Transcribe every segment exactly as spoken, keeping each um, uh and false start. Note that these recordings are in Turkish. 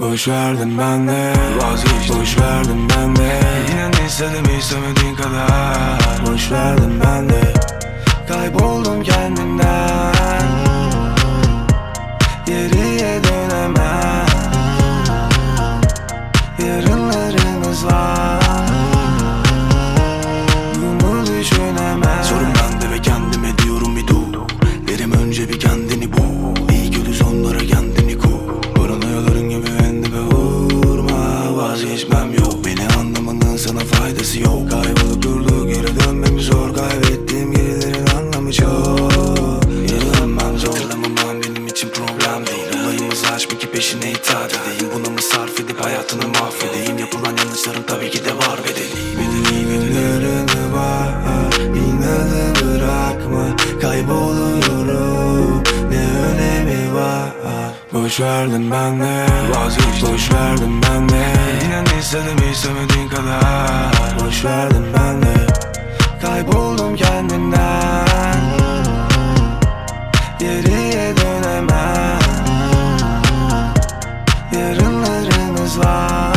Boş verdim ben de, vazgeç. Boş verdim ben de, İnan istedim istemediğin kadar. Boş verdim ben de, kayboldum kendimden. Geriye dönemem, yarınlarımız var, bunu düşünemem. Sorun bende ve kendime diyorum bir dur. Derim önce bir kendini bul, iyi kötü sonlara kendini kur. Paranoyaların gibi endime vurma, vazgeçmem yok. Beni anlamanın sana faydası yok. Kaybolup durduk geri dönmemiz zor. Kaybettiğim gerilerin anlamı çok. Geri dönmem zor. Hatırlamamam benim için problem değil. Olayımız aşk mı ki peşine itaat edeyim? Buna mı sarf edip hayatını mahvedeyim? Yapılan yanlışların tabii ki de var bedeli. Bedellerine var, inadı bırakma. Kayboluyorum, ne önemi var? Boş verdim ben de, vazgeç. Boş verdim ben de, İnan istedim istemediğin kadar. Boş verdim ben de, kayboldum kendimden. Geriye dönemem, yarınlarımız var,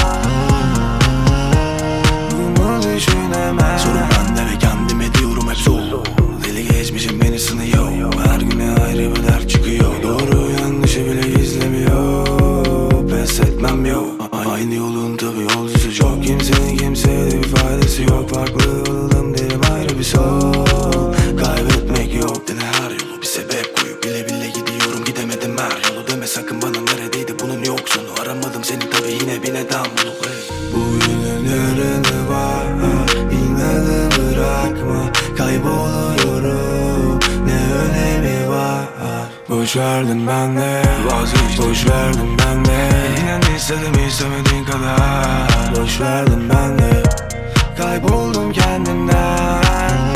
bunu düşünemem. Sorun bende ve kendime diyorum hep zor. Deli geçmişim beni sınıyor, her güne ayrı bir dert çıkıyor. Doğru yanlışı bile izlemiyor, pes etmem yok. Aynı yolun tabi yolcusu çok, kimsenin kimseye de bir faydası yok. Farklı yolum derim ayrı bir sol, kaybetmek yok. Dene her yolu bir sebep koyup bile bile gidiyorum, gidemedim her yolu. Deme sakın bana neredeydi bunun yok sonu. Aramadım seni tabi yine bir neden bulup hey. Bugünün yarını var, inadı bırakma. Kayboluyorum, ne önemi var? Boş verdim ben de, vazgeç. Boş verdim ben de, İnan istedim istemediğin kadar. Boş verdim ben de, kayboldum kendimden.